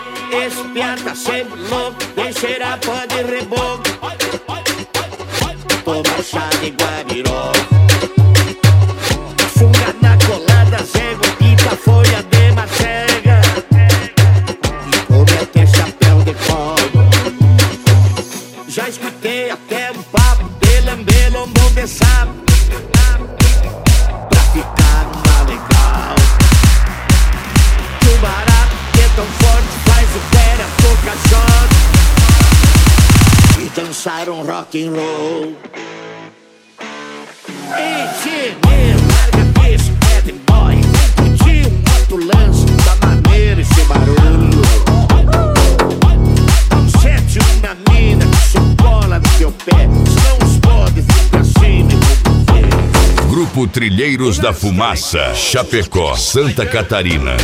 Esse piá tá sempre louco, vem cheirar pó de reboco. Toma chá de guabiró, funga na colada, zego, quinta folha de macega, e come até chapéu de couro. Já escutei até um papo de lamber lombo de sapo, pra ficar numa legal. Que o barato que é tão forte faz o pé a toca shot e dançar um rock and roll. Ei, tio, larga isso, bad boy. Curtiu um outro lance, da maneira esse barulho. Não sete uma mina que só cola no teu pé, senão os pode vir pra cima e vou ver. Grupo Trilheiros da Fumaça, Chapecó, Santa Catarina.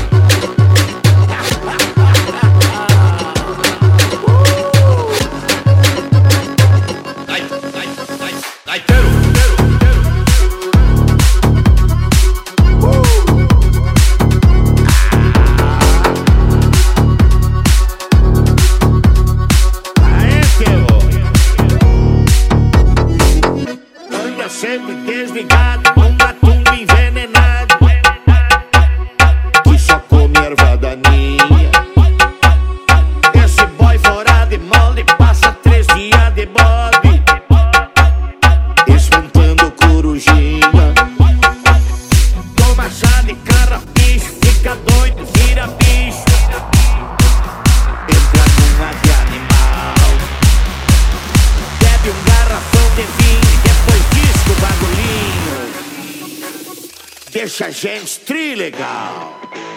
Sempre desligado, um matumbo envenenado que só come erva daninha. Esse boy fora de molde passa 3 dias de bode espantando corujinha. Toma chá de carrapicho, fica doido, vira bicho, entra numa de animal, bebe um garrafão de vinho, o bagulhinho deixa a gente trilegal.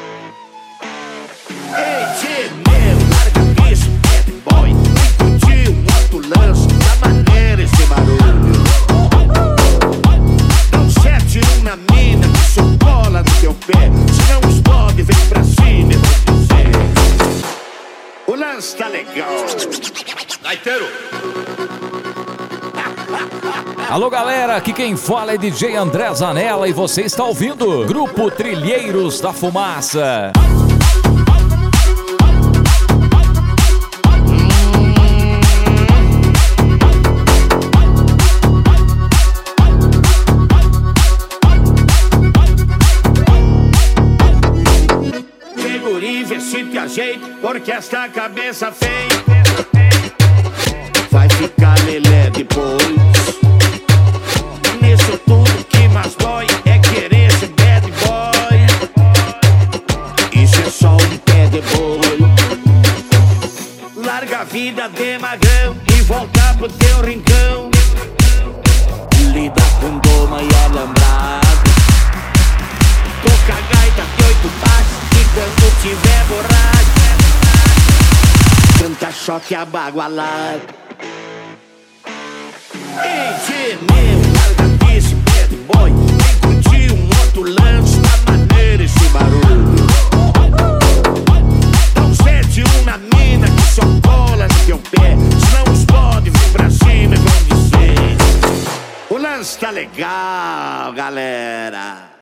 Ei, tio, meu, larga isso, bad boy. Curtiu um outro lance, da maneira esse barulho. Não sete uma mina que só cola no teu pé, senão os bode vem pra cima e vou dizer. O lance tá legal. Gaiteiro. Alô galera, aqui quem fala é DJ André Zanella e você está ouvindo Grupo Trilheiros da Fumaça. Que guri, vê se te ajeita, porque esta cabeça feia vai ficar lelé depois. Nisso tudo que mais dói é querer ser bad boy. Isso é só um pé de boi. Larga a vida de magrão e volta pro teu rincão. Lida com doma e alambrado, toca gaita de 8 baixos e quando tiver borracho canta choque abagualado. Ei, tio, meu, larga isso, bad boy. Vem curtir um outro lance, da maneira esse barulho. Não sete uma mina que só cola no teu pé, senão os pode vir pra cima e vão dizer. O lance tá legal, galera.